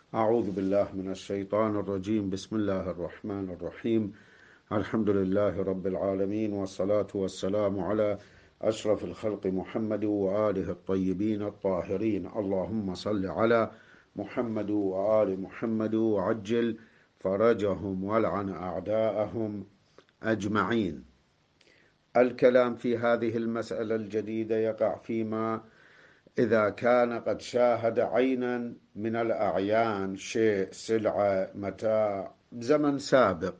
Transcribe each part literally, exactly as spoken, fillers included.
أعوذ بالله من الشيطان الرجيم. بسم الله الرحمن الرحيم. الحمد لله رب العالمين، والصلاة والسلام على أشرف الخلق محمد وآله الطيبين الطاهرين. اللهم صل على محمد وآل محمد وعجل فرجهم والعن أعداءهم أجمعين. الكلام في هذه المسألة الجديدة يقع فيما إذا كان قد شاهد عينا من الأعيان، شيء، سلعة، متاع، بزمن سابق.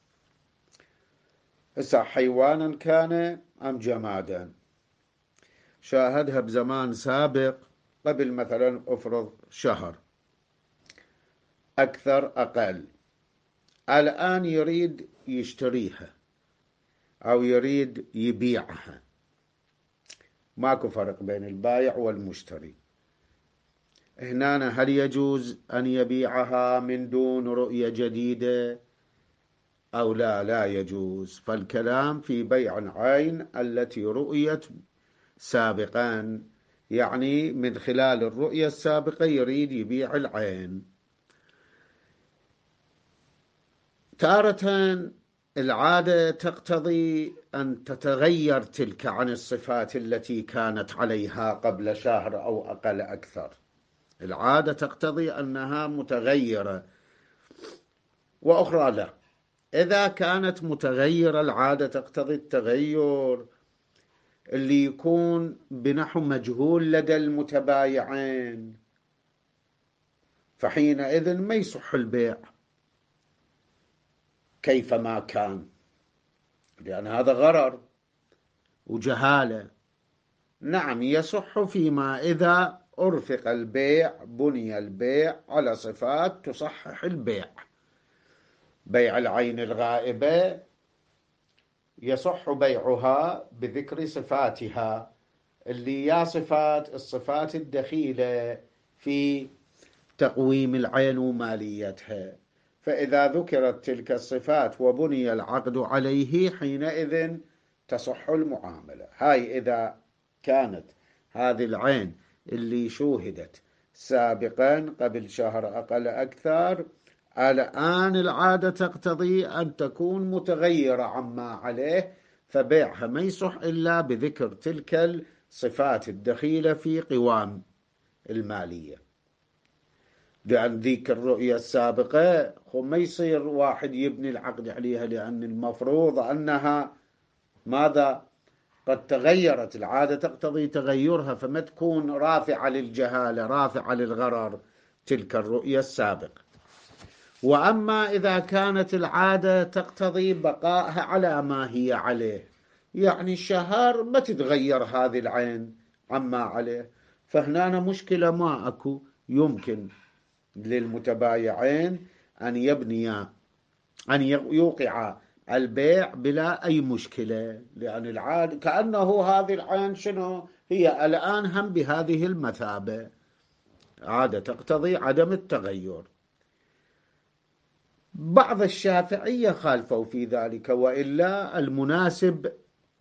هسه حيوانا كان أم جمادا، شاهدها بزمان سابق قبل مثلا أفرض شهر، أكثر أقل. الآن يريد يشتريها أو يريد يبيعها، ماكو فرق بين البايع والمشتري. هنا هل يجوز أن يبيعها من دون رؤية جديدة أو لا؟ لا يجوز. فالكلام في بيع العين التي رؤيت سابقا، يعني من خلال الرؤية السابقة يريد يبيع العين. تارة العادة تقتضي أن تتغير تلك عن الصفات التي كانت عليها قبل شهر أو أقل أكثر. العادة تقتضي أنها متغيرة، وأخرى لا. إذا كانت متغيرة العادة تقتضي التغير اللي يكون بنحو مجهول لدى المتبايعين، فحينئذ ما يصح البيع كيفما كان، لأن هذا غرر وجهالة. نعم يصح فيما إذا أرفق البيع، بني البيع على صفات تصحح البيع. بيع العين الغائبة يصح بيعها بذكر صفاتها، اللي يا صفات الصفات الدخيلة في تقويم العين وماليتها. فإذا ذكرت تلك الصفات وبني العقد عليه حينئذ تصح المعاملة. هاي إذا كانت هذه العين اللي شوهدت سابقا قبل شهر أقل أكثر، الآن العادة تقتضي أن تكون متغيرة عما عليه، فبيعها ما يصح إلا بذكر تلك الصفات الدخيلة في قوام المالية. لأن ذيك الرؤية السابقة ما يصير واحد يبني العقد عليها، لأن المفروض أنها ماذا؟ قد تغيرت. العادة تقتضي تغيرها، فما تكون رافعة للجهالة رافعة للغرر تلك الرؤية السابقة. وأما إذا كانت العادة تقتضي بقائها على ما هي عليه، يعني الشهر ما تتغير هذه العين عما عليه، فهنا مشكلة ما أكو. يمكن للمتبايعين أن يبنيا أن يوقع البيع بلا أي مشكلة، لأن العادة كأنه هذه العين شنو هي الآن هم بهذه المثابة. عادة تقتضي عدم التغير. بعض الشافعية خالفوا في ذلك، وإلا المناسب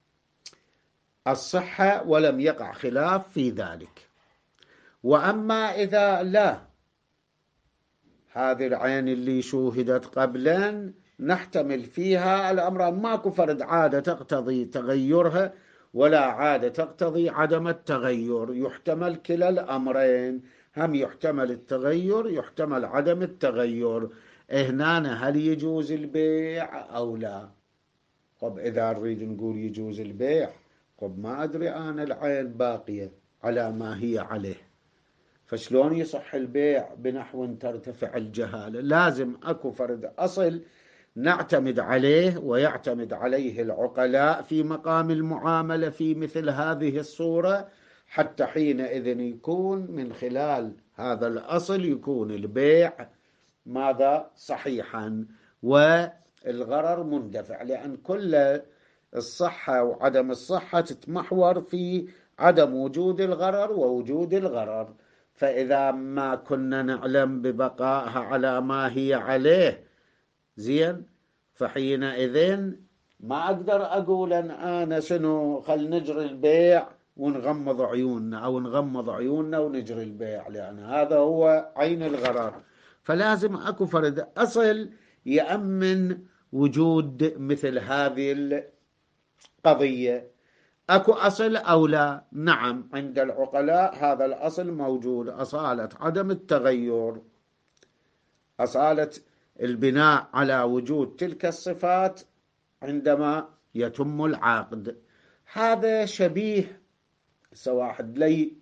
الصحة ولم يقع خلاف في ذلك. وأما إذا لا، هذه العين اللي شوهدت قبلا نحتمل فيها الأمر، ماكو فرد عادة تقتضي تغيرها ولا عادة تقتضي عدم التغير، يحتمل كلا الأمرين، هم يحتمل التغير يحتمل عدم التغير. هنا هل يجوز البيع أو لا؟ طب إذا نريد نقول يجوز البيع، طب ما أدري أنا العين باقية على ما هي عليه، فشلون يصح البيع بنحو ترتفع الجهالة؟ لازم أكو فرد أصل نعتمد عليه ويعتمد عليه العقلاء في مقام المعاملة في مثل هذه الصورة، حتى حينئذ يكون من خلال هذا الأصل يكون البيع ماذا؟ صحيحا والغرر مندفع. لأن كل الصحة وعدم الصحة تتمحور في عدم وجود الغرر ووجود الغرر. فإذا ما كنا نعلم ببقائها على ما هي عليه زين، فحينئذ ما أقدر أقول أن أنا شنو خل نجري البيع ونغمض عيوننا، أو نغمض عيوننا ونجري البيع، لأن هذا هو عين الغرر. فلازم أكو فرد أصل يأمن وجود مثل هذه القضية. أكو أصل أو لا؟ نعم، عند العقلاء هذا الأصل موجود، أصالة عدم التغير، أصالة البناء على وجود تلك الصفات عندما يتم العقد. هذا شبيه، سواحد لي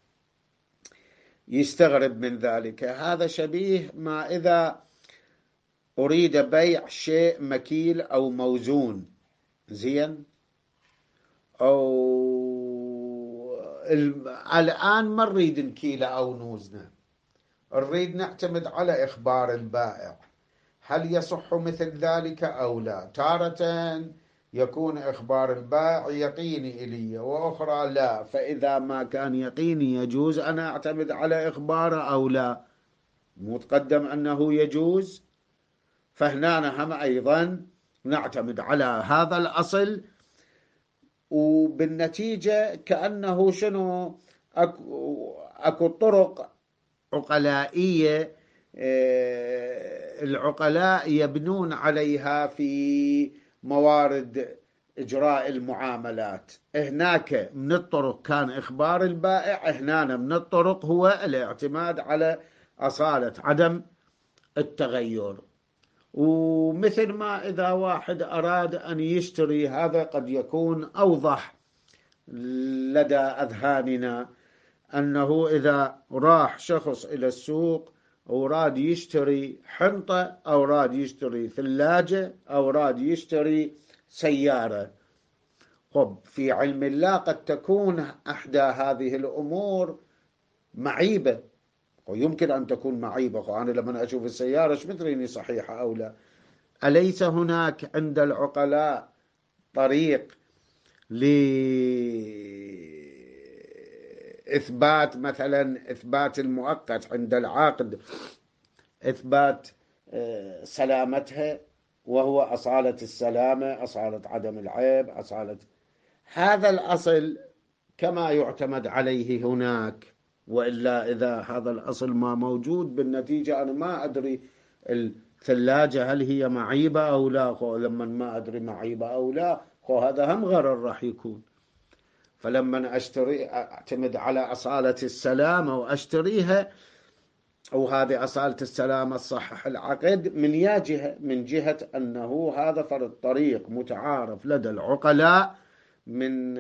يستغرب من ذلك، هذا شبيه ما إذا أريد بيع شيء مكيل أو موزون، زين، أو الآن ما نريد نكيله أو نوزنه، نريد نعتمد على إخبار البائع، هل يصح مثل ذلك أو لا؟ تارة يكون إخبار البائع يقيني إلي، وأخرى لا، فإذا ما كان يقيني يجوز أنا أعتمد على إخباره أو لا؟ متقدم أنه يجوز، فهنا هم أيضا نعتمد على هذا الأصل، وبالنتيجة كأنه شنو، أكو, أكو طرق عقلائية العقلاء يبنون عليها في موارد إجراء المعاملات. هناك من الطرق كان إخبار البائع، هنا من الطرق هو الاعتماد على أصالة عدم التغير. ومثل ما إذا واحد أراد أن يشتري، هذا قد يكون أوضح لدى أذهاننا، أنه إذا راح شخص إلى السوق وراد يشتري حنطة أو راد يشتري ثلاجة أو راد يشتري سيارة، خب في علم الله قد تكون أحدى هذه الأمور معيبة، ويمكن أن تكون معيبة، أنا لما أشوف السيارة شمدريني صحيحة أو لا. أليس هناك عند العقلاء طريق لإثبات مثلا إثبات المؤقت عند العقد، إثبات سلامتها، وهو أصالة السلامة، أصالة عدم العيب، أصالة هذا الأصل كما يعتمد عليه هناك؟ وإلا إذا هذا الأصل ما موجود، بالنتيجة أنا ما أدري الثلاجة هل هي معيبة أو لا، لما ما أدري معيبة أو لا، هذا هم غرر راح يكون. فلما أشتري أعتمد على أصالة السلامة وأشتريها، أو هذه أصالة السلامة تصحح العقد من يا جهة، من جهة أنه هذا فرض طريق متعارف لدى العقلاء من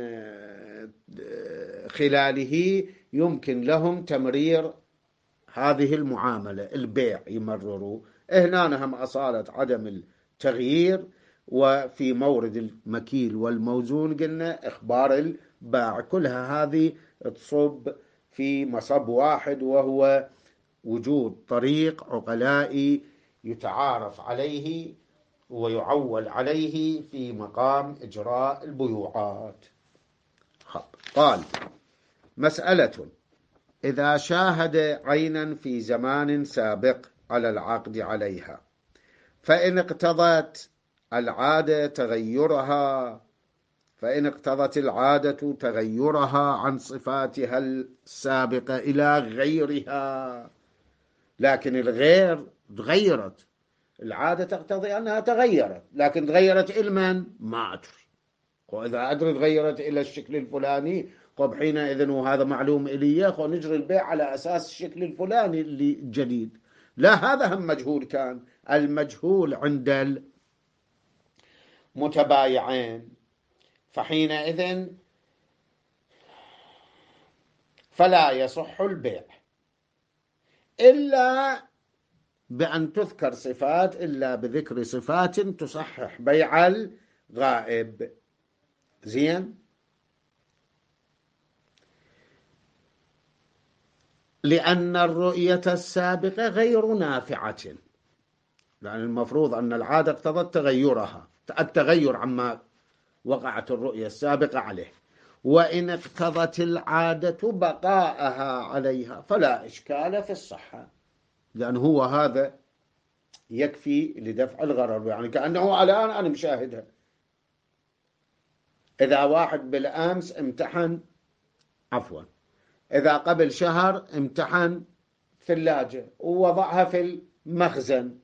خلاله يمكن لهم تمرير هذه المعاملة، البيع يمرروا. هنا هم أصالة عدم التغيير، وفي مورد المكيل والموزون قلنا إخبار البائع، كلها هذه تصب في مصب واحد، وهو وجود طريق عقلائي يتعارف عليه ويعول عليه في مقام إجراء البيوعات. قال: مسألة: إذا شاهد عينا في زمان سابق على العقد عليها، فإن اقتضت العادة تغيرها فإن اقتضت العادة تغيرها عن صفاتها السابقة إلى غيرها، لكن الغير تغيرت، العادة تقتضي أنها تغيرت، لكن تغيرت إلى من؟ ما أدري، وإذا أدري تغيرت إلى الشكل الفلاني، طب حينئذ وهذا معلوم إلي، خو نجري البيع على أساس الشكل الفلاني اللي جديد. لا، هذا هم مجهول، كان المجهول عند المتبايعين، فحينئذ فلا يصح البيع إلا بأن تذكر صفات، إلا بذكر صفات تصحح بيع الغائب. زين، لأن الرؤية السابقة غير نافعة، لأن المفروض أن العادة اقتضت تغيرها، التغير عما وقعت الرؤية السابقة عليه، وإن اقتضت العادة بقاءها عليها فلا إشكال في الصحة، لأن هو هذا يكفي لدفع الغرر، يعني كأنه الآن أنا مشاهدها. إذا واحد بالأمس امتحن، عفوا إذا قبل شهر امتحن ثلاجة ووضعها في مخزن.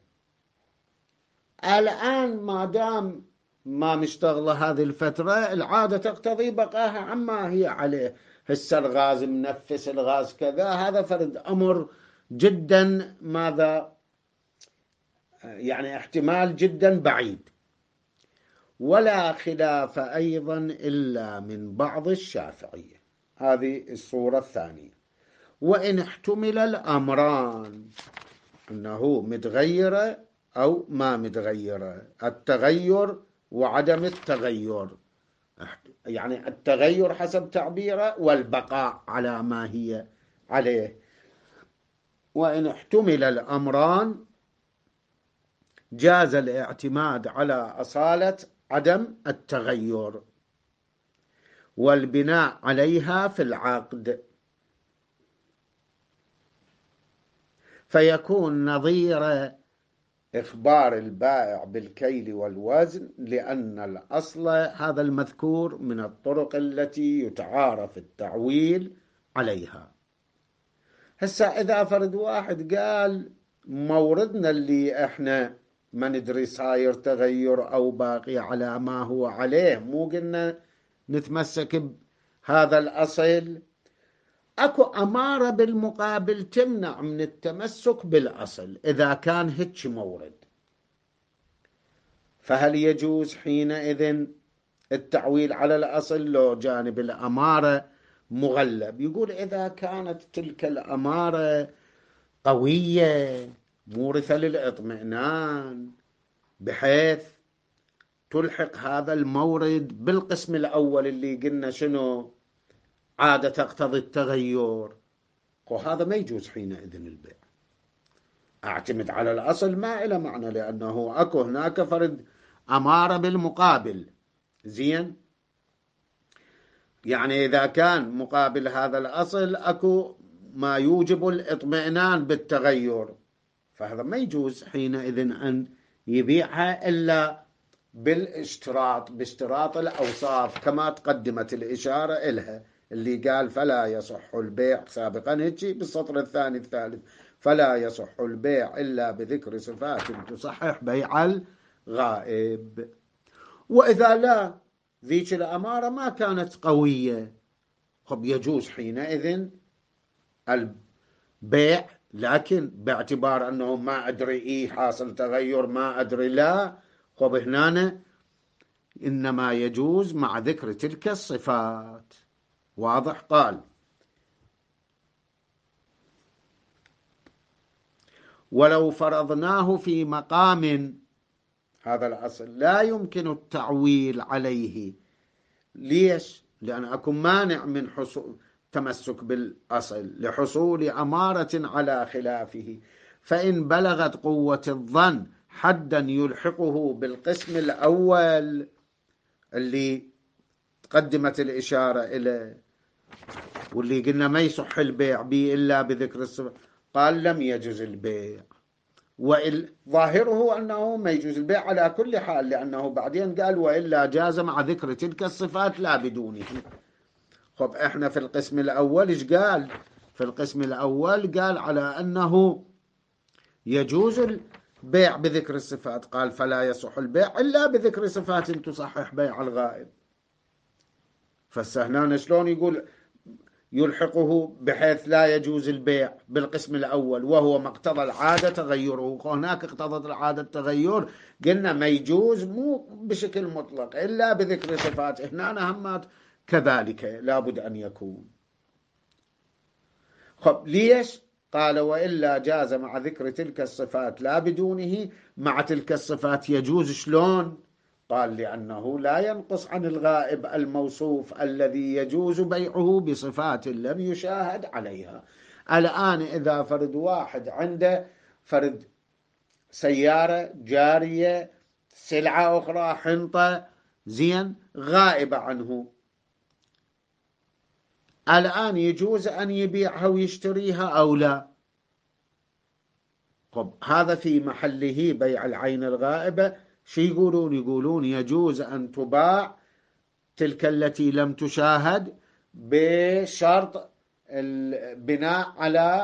الآن ما دام ما مشتغلة هذه الفترة، العادة تقتضي بقاها عما هي عليه. هسه الغاز منفس، الغاز كذا، هذا فرد أمر جدا ماذا يعني احتمال جدا بعيد. ولا خلاف أيضا إلا من بعض الشافعية. هذه الصورة الثانية. وإن احتمل الأمران، أنه متغيرة أو ما متغيرة، التغير وعدم التغير، يعني التغير حسب تعبيره والبقاء على ما هي عليه. وإن احتمل الأمران جاز الاعتماد على أصالة عدم التغير والبناء عليها في العقد، فيكون نظير إخبار البائع بالكيل والوزن، لأن الأصل هذا المذكور من الطرق التي يتعارف التعويل عليها. هسا إذا فرد واحد قال موردنا اللي إحنا ما ندري صاير تغير أو باقي على ما هو عليه، مو قلنا نتمسك بهذا الأصل؟ أكو أمارة بالمقابل تمنع من التمسك بالأصل إذا كان هيك مورد. فهل يجوز حينئذ التعويل على الأصل لو جانب الأمارة مغلب؟ يقول إذا كانت تلك الأمارة قوية مورثة للإطمئنان بحيث تلحق هذا المورد بالقسم الأول اللي قلنا شنو عادة تقتضي التغير، وهذا ما يجوز حينئذ البيع. أعتمد على الأصل ما إلى معنى، لأنه أكو هناك فرد أمارة بالمقابل. زين، يعني إذا كان مقابل هذا الأصل أكو ما يوجب الإطمئنان بالتغير، فهذا ما يجوز حينئذ أن يبيعها إلا بالاشتراط، باشتراط الأوصاف كما تقدمت الإشارة إلها، اللي قال فلا يصح البيع سابقا هيك بالسطر الثاني الثالث، فلا يصح البيع إلا بذكر صفات تصحح بيع الغائب. وإذا لا، ذيك الأمارة ما كانت قوية، خب يجوز حينئذ البيع، لكن باعتبار أنه ما أدري إيه حاصل تغير، ما أدري لا، خب هنا إنما يجوز مع ذكر تلك الصفات. واضح؟ قال ولو فرضناه في مقام هذا الأصل لا يمكن التعويل عليه. ليش؟ لأن أكون مانع من حصول تمسك بالأصل لحصول أمارة على خلافه. فإن بلغت قوة الظن حدا يلحقه بالقسم الأول اللي تقدمت الإشارة إليه، واللي قلنا ما يصح البيع به إلا بذكر الصفات، قال لم يجوز البيع. وظاهره أنه ما يجوز البيع على كل حال، لأنه بعدين قال وإلا جاز مع ذكر تلك الصفات لا بدونه. خب إحنا في القسم الأول إيش قال؟ في القسم الأول قال على أنه يجوز البيع بذكر الصفات، قال فلا يصح البيع إلا بذكر صفات تصحح بيع الغائب. فالسهنان شلون يقول يلحقه بحيث لا يجوز البيع بالقسم الأول وهو ما اقتضى العادة تغيره؟ هناك اقتضت العادة التغير، قلنا ما يجوز مو بشكل مطلق إلا بذكر صفات، هنا همات كذلك لابد أن يكون. خب ليش؟ قال وإلا جاز مع ذكر تلك الصفات لا بدونه. مع تلك الصفات يجوز شلون؟ قال لأنه لا ينقص عن الغائب الموصوف الذي يجوز بيعه بصفات لم يشاهد عليها. الآن إذا فرد واحد عنده فرد سيارة جارية، سلعة أخرى، حنطة، زين، غائبة عنه، الآن يجوز أن يبيعها ويشتريها أو لا؟ طب هذا في محله بيع العين الغائبة. شو يقولون؟ يقولون يجوز أن تباع تلك التي لم تشاهد بشرط البناء على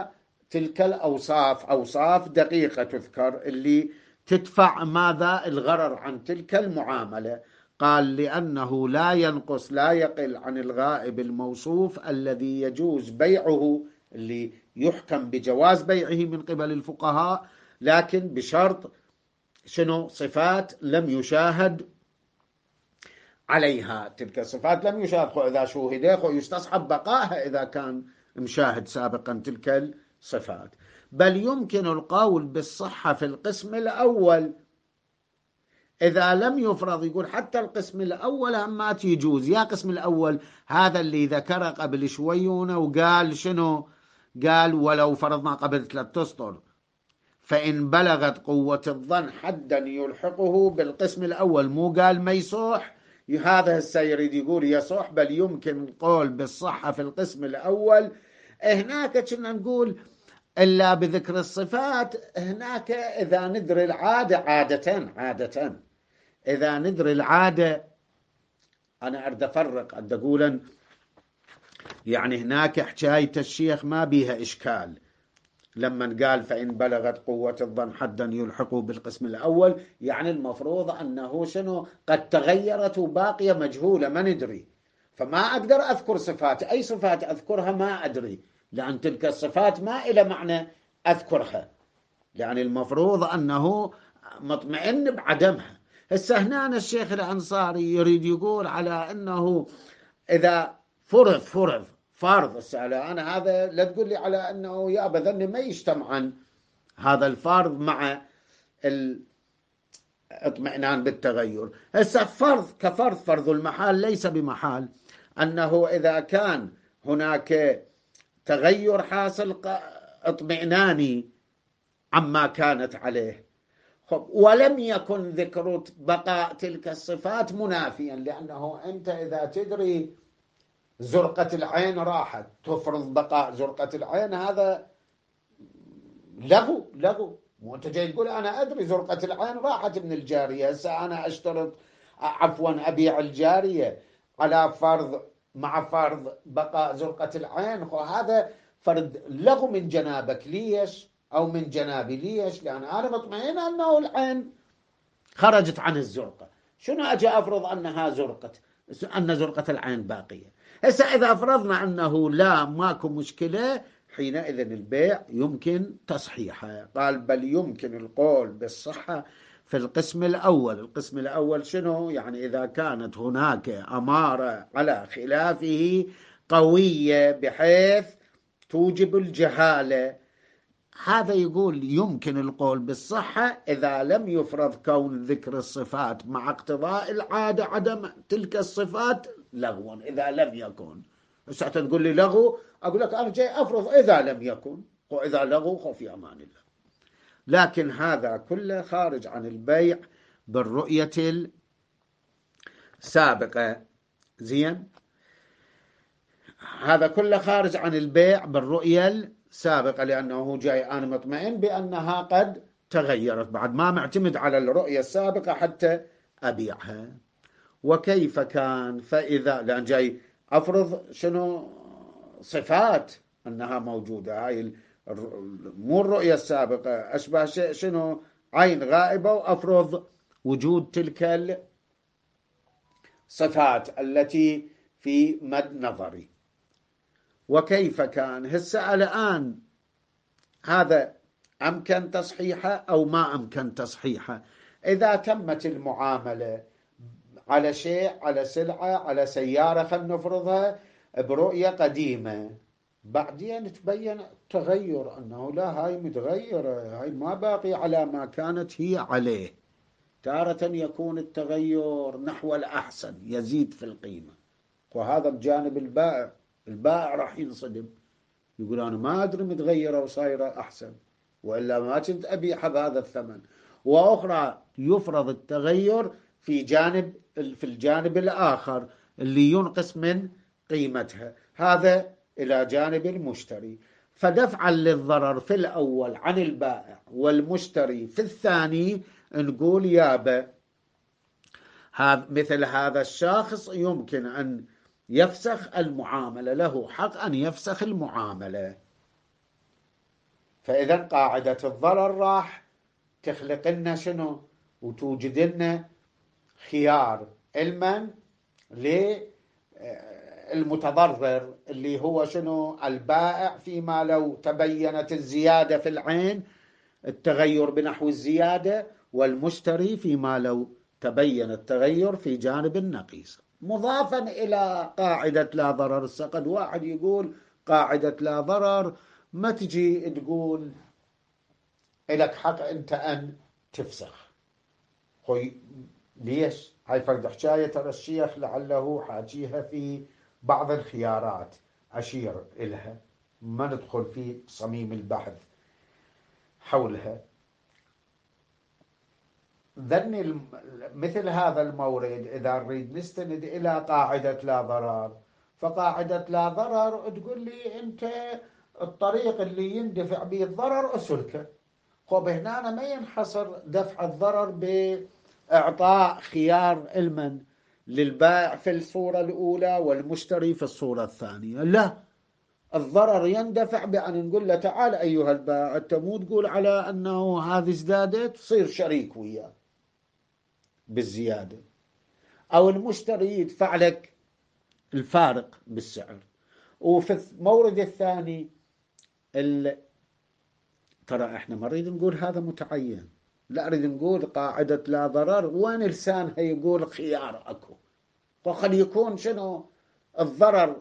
تلك الأوصاف، أوصاف دقيقة تذكر اللي تدفع ماذا الغرر عن تلك المعاملة. قال لأنه لا ينقص لا يقل عن الغائب الموصوف الذي يجوز بيعه، اللي يحكم بجواز بيعه من قبل الفقهاء، لكن بشرط شنو؟ صفات لم يشاهد عليها، تلك الصفات لم يشاهد، إذا شوهد يستصحب بقائها إذا كان مشاهد سابقا تلك الصفات. بل يمكن القول بالصحة في القسم الأول إذا لم يفرض. يقول حتى القسم الأول هم ما يجوز. يا قسم الأول هذا اللي ذكره قبل شويونه وقال شنو؟ قال ولو فرضنا قبل ثلاثة أسطر فإن بلغت قوة الظن حدا يلحقه بالقسم الأول، مو قال ما يصح. هذا السيريد يقول يصح، بل يمكن القول بالصحة في القسم الأول. هناك كنا نقول إلا بذكر الصفات. هناك إذا ندري العادة، عادة عادة إذا ندري العادة، أنا أريد أفرق، أريد أقول يعني هناك حكاية الشيخ ما بيها إشكال لما قال فإن بلغت قوة الظن حدا يلحقه بالقسم الأول، يعني المفروض أنه شنو قد تغيرت وباقية مجهولة ما ندري، فما أقدر أذكر صفات. أي صفات أذكرها ما أدري، لأن تلك الصفات ما إلى معنى أذكرها، يعني المفروض أنه مطمئن بعدمها. هسه هنا الشيخ الأنصاري يريد يقول على أنه إذا فرض فرض فرض السألة، أنا هذا لا تقول لي على أنه يا بذني ما يجتمعن هذا الفرض مع الاطمئنان بالتغير. هسه فرض كفرض، فرض المحال ليس بمحال أنه إذا كان هناك تغير حاصل اطمئناني عما كانت عليه، ولم يكن ذكر بقاء تلك الصفات منافيا، لأنه أنت إذا تدري زرقة العين راحت تفرض بقاء زرقة العين، هذا لغو لغو. مو أنت جاي تقول أنا أدري زرقة العين راحت من الجارية، هسه أنا أشترط عفوا أبيع الجارية على فرض مع فرض بقاء زرقة العين، هذا فرض لغو من جنابك. ليش؟ أو من جنابي ليش؟ لأن أنا مطمئن أنه العين خرجت عن الزرقة، شنو أجي أفرض أنها زرقت، أن زرقة العين باقية. هسه إذا فرضنا أنه لا ماكو مشكلة، حينئذ البيع يمكن تصحيحه. قال بل يمكن القول بالصحة في القسم الأول. القسم الأول شنو؟ يعني إذا كانت هناك أمارة على خلافه قوية بحيث توجب الجهالة، هذا يقول يمكن القول بالصحة إذا لم يفرض كون ذكر الصفات مع اقتضاء العادة عدم تلك الصفات لغوا. إذا لم يكن، ساعة تقول لي لغو، أقول لك أنا جاي أفرض إذا لم يكن، وإذا لغو خو في أمان الله. لكن هذا كله خارج عن البيع بالرؤية السابقة. زين، هذا كله خارج عن البيع بالرؤية السابقة، لأنه جاي أنا مطمئن بأنها قد تغيرت، بعد ما معتمد على الرؤية السابقة حتى أبيعها. وكيف كان فإذا، لأن جاي أفرض شنو صفات أنها موجودة، هاي مو الرؤية السابقة، أشبه شنو عين غائبة وأفرض وجود تلك الصفات التي في مد نظري. وكيف كان هسه الآن هذا أمكن تصحيحه أو ما أمكن تصحيحه؟ إذا تمت المعاملة على شيء، على سلعة، على سيارة خلينا نفرضها برؤية قديمة، بعدين تبين تغير أنه لا هاي متغيرة، هاي ما باقي على ما كانت هي عليه. تارة يكون التغير نحو الأحسن يزيد في القيمة، وهذا بجانب البائع. البائع راح ينصدم، يقول أنا ما أدري متغيرة وصايرة أحسن، وإلا ما كنت أبيعها بهذا الثمن. وأخرى يفرض التغير في جانب في الجانب الآخر اللي ينقص من قيمتها، هذا إلى جانب المشتري. فدفعا للضرر في الأول عن البائع والمشتري في الثاني، نقول يابا هذا مثل هذا الشخص يمكن أن يفسخ المعاملة، له حق أن يفسخ المعاملة. فإذا قاعدة الضرر راح تخلق لنا شنو وتوجد لنا خيار علما للمتضرر اللي هو شنو البائع، فيما لو تبينت الزيادة في العين التغير بنحو الزيادة، والمشتري فيما لو تبين التغير في جانب النقيص. مضافا إلى قاعدة لا ضرر. السقد واحد يقول قاعدة لا ضرر ما تجي تقول لك حق أنت أن تفسخ. خوي ليش؟ هاي فرد حكاية ترى الشيخ لعله حاجيها في بعض الخيارات أشير إلها، ما ندخل في صميم البحث حولها. ذني مثل هذا المورد إذا نريد نستند إلى قاعدة لا ضرر، فقاعدة لا ضرر تقول لي أنت الطريق اللي يندفع به الضرر أسلكه. خب هنا ما ينحصر دفع الضرر بإعطاء خيار علما للبائع في الصورة الأولى والمشتري في الصورة الثانية، لا، الضرر يندفع بأن نقول له تعال أيها البائع أنت مو تقول على أنه هذه ازدادت تصير شريك وياه بالزيادة، أو المشتري يدفع لك الفارق بالسعر. وفي المورد الثاني ترى احنا ما نريد نقول هذا متعين، لا نريد نقول قاعدة لا ضرر وين لسانها يقول خيار اكو، وقد يكون شنو الضرر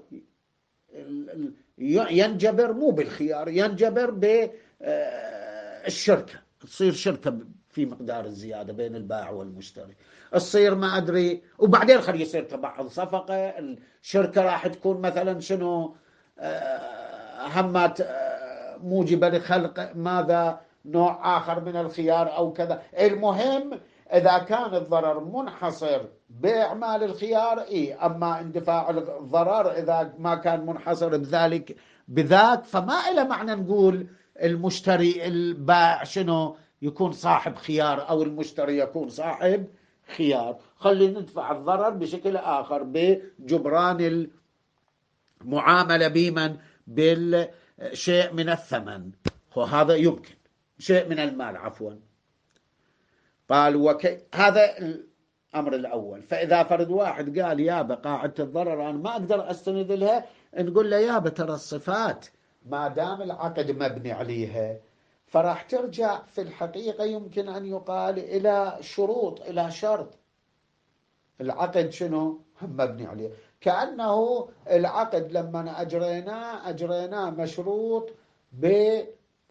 ينجبر مو بالخيار، ينجبر بالشركة، تصير شركة في مقدار الزيادة بين البائع والمشتري، تصير ما أدري، وبعدين خلي يصير تبعض صفقة، الشركة راح تكون مثلا شنو همات موجبة لخلق ماذا نوع آخر من الخيار أو كذا. المهم إذا كان الضرر منحصر بإعمال الخيار إيه، أما اندفاع الضرر إذا ما كان منحصر بذلك بذاك فما إلى معنى نقول المشتري البائع شنو يكون صاحب خيار أو المشتري يكون صاحب خيار. خلينا ندفع الضرر بشكل آخر بجبران المعاملة بمن بالشيء من الثمن، وهذا يمكن شيء من المال عفوا. قال وكي هذا الأمر الأول. فإذا فرد واحد قال يابا قاعدة الضرر أنا ما أقدر أستند لها، نقول له يابا ترى الصفات ما دام العقد مبني عليها فراح ترجع في الحقيقة يمكن أن يقال إلى شروط، إلى شرط. العقد شنو هم مبني عليه، كأنه العقد لما أجريناه أجريناه مشروط بتلك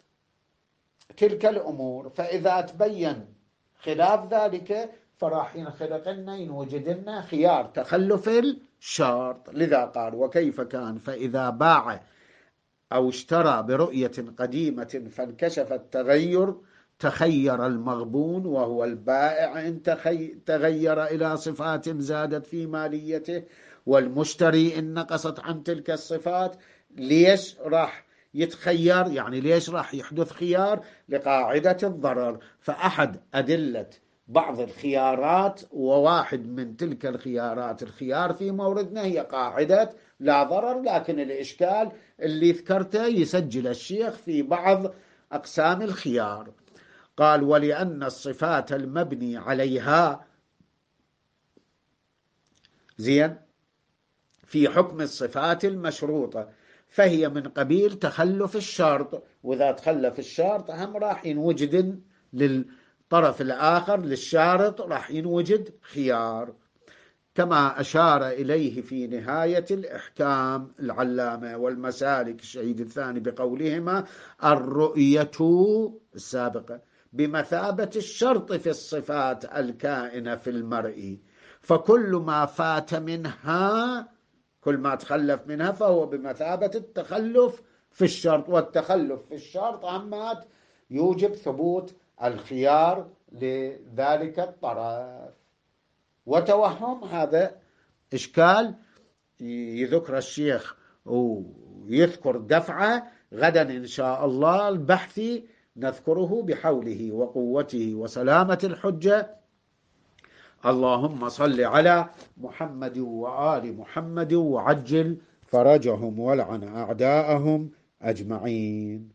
الأمور، فإذا تبين خلاف ذلك فراح ينخلق لنا ينوجد لنا خيار تخلف الشرط. لذا قال وكيف كان فإذا باع أو اشترى برؤية قديمة فانكشف التغير تخير المغبون وهو البائع إن تغير إلى صفات زادت في ماليته، والمشتري إن نقصت عن تلك الصفات. ليش راح يتخير؟ يعني ليش راح يحدث خيار؟ لقاعدة الضرر. فأحد أدلة بعض الخيارات وواحد من تلك الخيارات الخيار في موردنا هي قاعدة لا ضرر، لكن الإشكال اللي ذكرته يسجل الشيخ في بعض أقسام الخيار. قال ولأن الصفات المبني عليها زين في حكم الصفات المشروطة فهي من قبيل تخلف الشرط، وإذا تخلف الشرط هم راح ينوجد للطرف الآخر للشارط راح ينوجد خيار، كما أشار إليه في نهاية الإحكام العلامة والمسالك الشهيد الثاني بقولهما الرؤية السابقة بمثابة الشرط في الصفات الكائنة في المرء، فكل ما فات منها كل ما تخلف منها فهو بمثابة التخلف في الشرط، والتخلف في الشرط عمات يوجب ثبوت الخيار لذلك الطرف. وتوهم هذا إشكال يذكر الشيخ ويذكر دفعة غدا إن شاء الله البحث نذكره بحوله وقوته وسلامة الحجة. اللهم صل على محمد وآل محمد وعجل فرجهم ولعن أعداءهم أجمعين.